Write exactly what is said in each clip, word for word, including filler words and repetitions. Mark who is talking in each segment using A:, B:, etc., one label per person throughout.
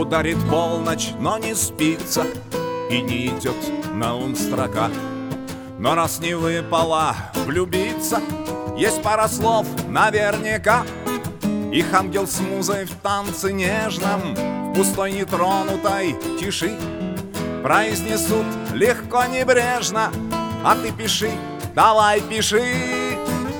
A: Ударит полночь, но не спится, и не идет на ум строка. Но раз не выпало влюбиться, есть пара слов наверняка. Их ангел с музой в танце нежном, в пустой нетронутой тиши произнесут легко, небрежно: а ты пиши, давай пиши.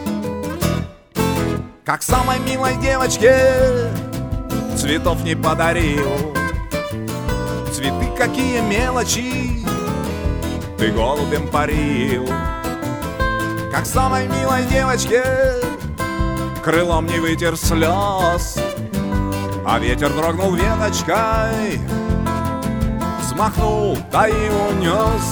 A: Как самой милой девочке цветов не подарил. Цветы какие мелочи ты голубем парил. Как самой милой девочке крылом не вытер слез, а ветер дрогнул веточкой, взмахнул, да и унес.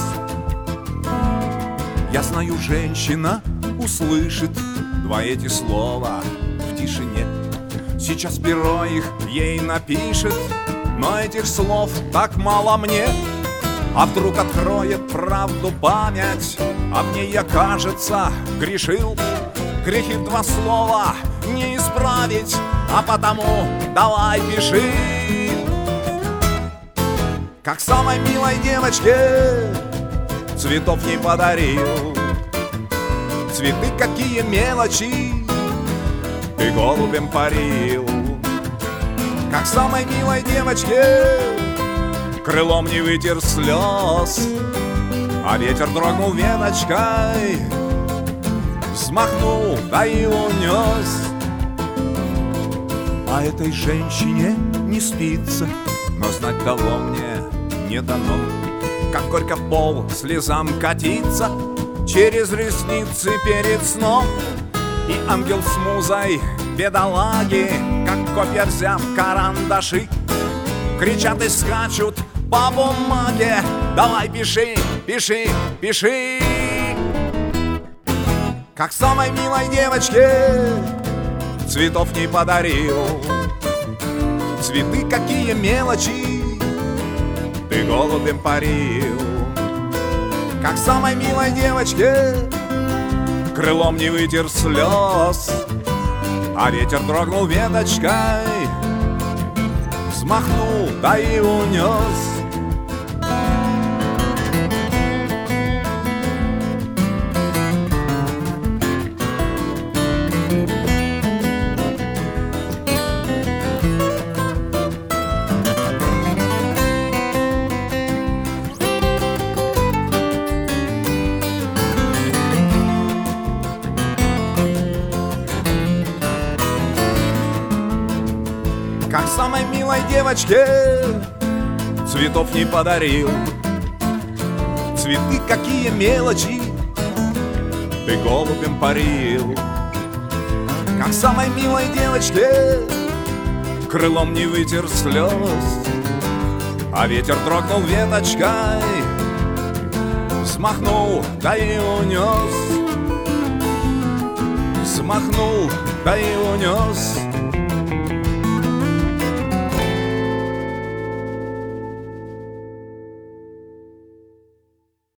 A: Я знаю, женщина услышит два эти слова в тишине. Сейчас перо их ей напишет, но этих слов так мало мне. А вдруг откроет правду память, а в ней я, кажется, грешил. Грехи в два слова не исправить, а потому давай пиши. Как самой милой девочке цветов не подарил. Цветы какие мелочи ты голубем парил. Как самой милой девочке крылом не вытер слез, а ветер дрогнул веточкой, взмахнул, да и унес. А этой женщине не спится, но знать дало мне не дано, как горько пол слезам катится через ресницы перед сном. И ангел с музой, бедолаги, как копья взяв карандаши, кричат и скачут по бумаге: давай пиши, пиши, пиши. Как самой милой девочке цветов не подарил. Цветы какие мелочи ты голубем парил. Как самой милой девочке крылом не вытер слез, а ветер дрогнул веточкой, взмахнул, да и унес. Как самой милой девочке цветов не подарил. Цветы какие мелочи ты голубем парил. Как самой милой девочке крылом не вытер слез, а ветер дрогнул веточкой, взмахнул, да и унес. Взмахнул, да и унес.